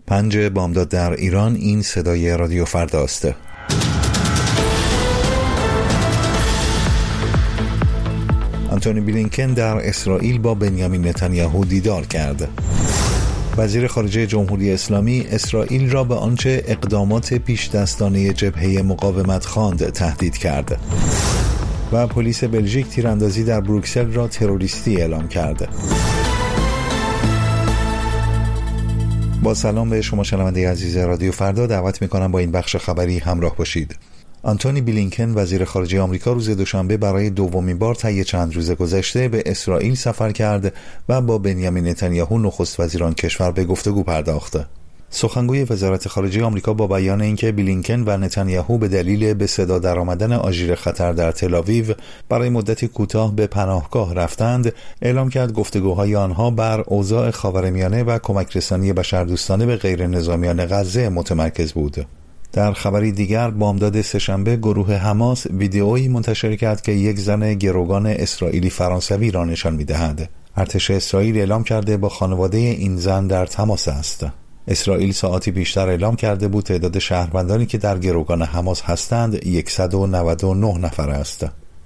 5 بامداد در ایران. این صدای رادیو فردا است. آنتونی بلینکن در اسرائیل با بنیامین نتانیاهو دیدار کرد. وزیر خارجه جمهوری اسلامی اسرائیل را به آنچه اقدامات پیش دستانه جبهه مقاومت خواند تهدید کرد. و پلیس بلژیک تیراندازی در بروکسل را تروریستی اعلام کرد. با سلام به شما شنونده عزیز رادیو فردا، دعوت می‌کنم با این بخش خبری همراه باشید. آنتونی بلینکن وزیر خارجه آمریکا روز دوشنبه برای دومین بار طی چند روز گذشته به اسرائیل سفر کرد و با بنیامین نتانیاهو نخست وزیر آن کشور به گفتگو پرداخت. سخنگوی وزارت خارجه آمریکا با بیان اینکه بلینکن و نتانیاهو به دلیل به صدا درآمدن آژیر خطر در تل‌آویو برای مدتی کوتاه به پناهگاه رفتند، اعلام کرد گفتگوهای آنها بر اوضاع خاورمیانه و کمک رسانی بشردوستانه به غیر نظامیان غزه متمرکز بود. در خبری دیگر، بامداد سه‌شنبه گروه حماس ویدئویی منتشر کرد که یک زن گروگان اسرائیلی فرانسوی را نشان می‌دهد. ارتش اسرائیل اعلام کرده با خانواده این زن در تماس است. اسرائیل ساعتی بیشتر اعلام کرده بود تعداد شهروندانی که در گروگان حماس هستند 199 نفر است.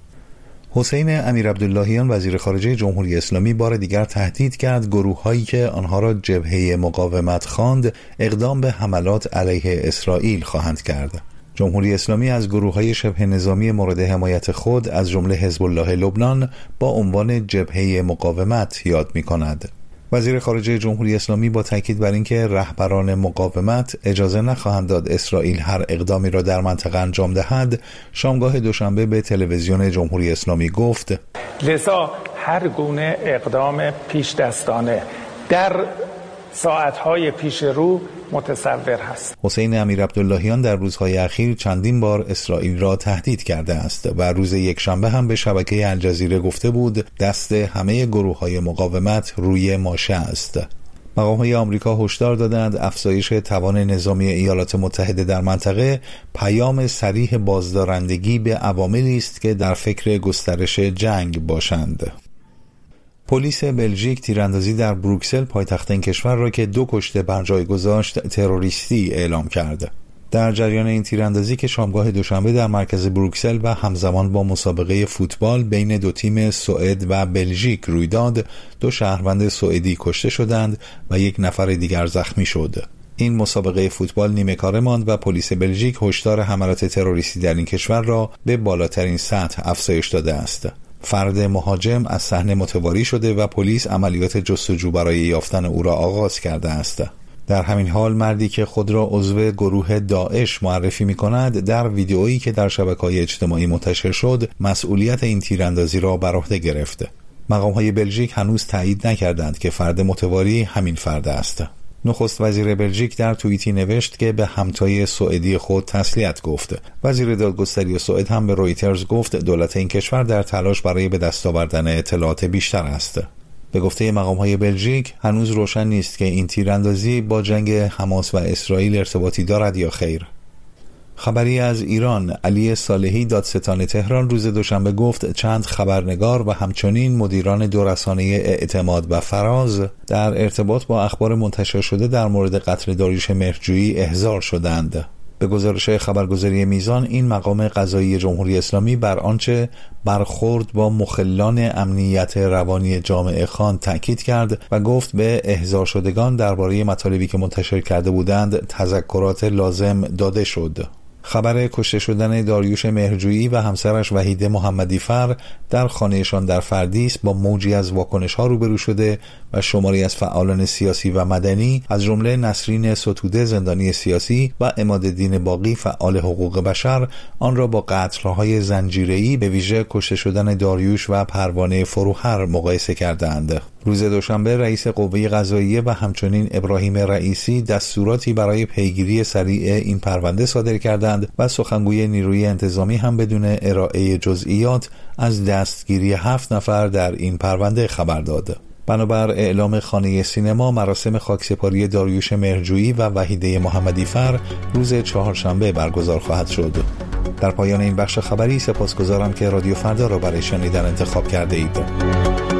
حسین امیرعبداللهیان وزیر خارجه جمهوری اسلامی بار دیگر تهدید کرد گروه‌هایی که آنها را جبهه مقاومت خواند اقدام به حملات علیه اسرائیل خواهند کرد. جمهوری اسلامی از گروه‌های شبه نظامی مورد حمایت خود از جمله حزب الله لبنان با عنوان جبهه مقاومت یاد می‌کند. وزیر خارجه جمهوری اسلامی با تاکید بر اینکه رهبران مقاومت اجازه نخواهند داد اسرائیل هر اقدامی را در منطقه انجام دهد، شامگاه دوشنبه به تلویزیون جمهوری اسلامی گفت: لذا هر گونه اقدام پیش دستانه در ساعتهای پیش رو متصور هست. حسین امیرعبداللهیان در روزهای اخیر چندین بار اسرائیل را تهدید کرده است و روز یکشنبه هم به شبکه الجزیره گفته بود دست همه گروه‌های مقاومت روی ماشه است. مقام‌های آمریکا هشدار دادند افزایش توان نظامی ایالات متحده در منطقه پیام صریح بازدارندگی به عواملی است که در فکر گسترش جنگ باشند. پلیس بلژیک تیراندازی در بروکسل پایتخت این کشور را که 2 کشته بر جای گذاشت تروریستی اعلام کرد. در جریان این تیراندازی که شامگاه دوشنبه در مرکز بروکسل و همزمان با مسابقه فوتبال بین 2 تیم سوئد و بلژیک روی داد، 2 شهروند سوئدی کشته شدند و 1 نفر دیگر زخمی شد. این مسابقه فوتبال نیمه کاره ماند و پلیس بلژیک هشدار حملات تروریستی در این کشور را به بالاترین سطح افزایش داده است. فرد مهاجم از صحنه متواری شده و پلیس عملیات جستجو برای یافتن او را آغاز کرده است. در همین حال مردی که خود را عضو گروه داعش معرفی می‌کند در ویدئویی که در شبکه‌های اجتماعی منتشر شد مسئولیت این تیراندازی را بر عهده گرفت. مقام‌های بلژیک هنوز تایید نکردند که فرد متواری همین فرد است. نخست وزیر بلژیک در توییتی نوشت که به همتای سوئدی خود تسلیت گفت. وزیر دادگستری سوئد هم به رویترز گفت دولت این کشور در تلاش برای به دست آوردن اطلاعات بیشتر است. به گفته مقام‌های بلژیک هنوز روشن نیست که این تیراندازی با جنگ حماس و اسرائیل ارتباطی دارد یا خیر. خبری از ایران، علی صالحی دادستان تهران روز دوشنبه گفت چند خبرنگار و همچنین مدیران 2 رسانه اعتماد و فراز در ارتباط با اخبار منتشر شده در مورد قتل داریوش مهرجویی احضار شدند. به گزارش خبرگزاری میزان، این مقام قضایی جمهوری اسلامی بر آنچه برخورد با مخلان امنیت روانی جامعه خواند تاکید کرد و گفت به احضار شدگان درباره مطالبی که منتشر کرده بودند تذکرات لازم داده شد. خبر کشته شدن داریوش مهرجویی و همسرش وحیده محمدی‌فر در خانه‌شان در فردیس با موجی از واکنش‌ها روبرو شده و شماری از فعالان سیاسی و مدنی از جمله نسرین ستوده زندانی سیاسی و عمادالدین باقی فعال حقوق بشر آن را با قتل‌های زنجیره‌ای به ویژه کشته شدن داریوش و پروانه فروهر مقایسه کردند. روز دوشنبه رئیس قوه قضاییه و همچنین ابراهیم رئیسی دستوراتی برای پیگیری سریع این پرونده صادر کردند و سخنگوی نیروی انتظامی هم بدون ارائه جزئیات از دستگیری 7 نفر در این پرونده خبر داد. بنابر اعلام خانه سینما، مراسم خاکسپاری داریوش مهرجویی و وحیده محمدی‌فر روز چهارشنبه برگزار خواهد شد. در پایان این بخش خبری سپاسگزارم که رادیو فردا را برای شنیدن انتخاب کرده اید.